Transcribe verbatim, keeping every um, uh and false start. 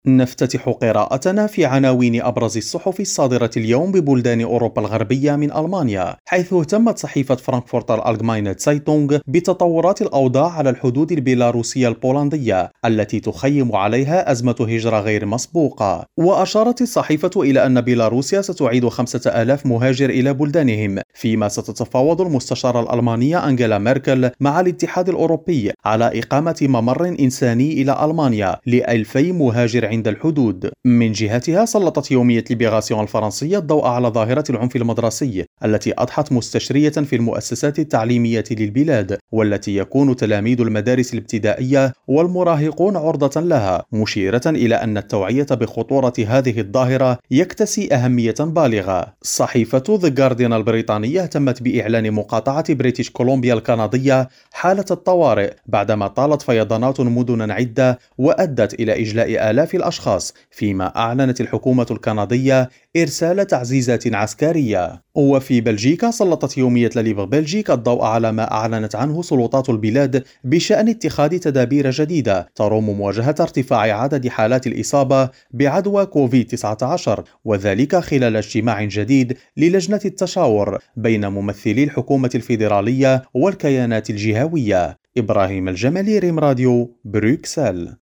نفتتح قراءتنا في عناوين أبرز الصحف الصادرة اليوم ببلدان أوروبا الغربية من ألمانيا، حيث اهتمت صحيفة فرانكفورتر ألغماينه تسايتونغ بتطورات الأوضاع على الحدود البيلاروسية البولندية التي تخيم عليها أزمة هجرة غير مسبوقة. وأشارت الصحيفة إلى أن بيلاروسيا ستعيد خمسة آلاف مهاجر إلى بلدانهم، فيما ستتفاوض المستشارة الألمانية أنجيلا ميركل مع الاتحاد الأوروبي على إقامة ممر إنساني إلى ألمانيا لألفي مهاجر عند الحدود. من جهتها سلطت يومية ليبراسيون الفرنسية الضوء على ظاهرة العنف المدرسي التي أضحت مستشرية في المؤسسات التعليمية للبلاد، والتي يكون تلاميذ المدارس الابتدائية والمراهقون عرضة لها، مشيرة إلى أن التوعية بخطورة هذه الظاهرة يكتسي أهمية بالغة. صحيفة ذا جارديان البريطانية اهتمت بإعلان مقاطعة بريتش كولومبيا الكندية حالة الطوارئ بعدما طالت فيضانات مدن عدة وأدت إلى إجلاء آلاف الأشخاص، فيما أعلنت الحكومة الكندية إرسال تعزيزات عسكرية. وفي بلجيكا سلطت يومية لليبر بلجيكا الضوء على ما أعلنت عنه سلطات البلاد بشأن اتخاذ تدابير جديدة تروم مواجهة ارتفاع عدد حالات الإصابة بعدوى كوفيد تسعة عشر، وذلك خلال اجتماع جديد للجنة التشاور بين ممثلي الحكومة الفيدرالية والكيانات الجهوية. إبراهيم الجمالي، ريم راديو، بروكسل.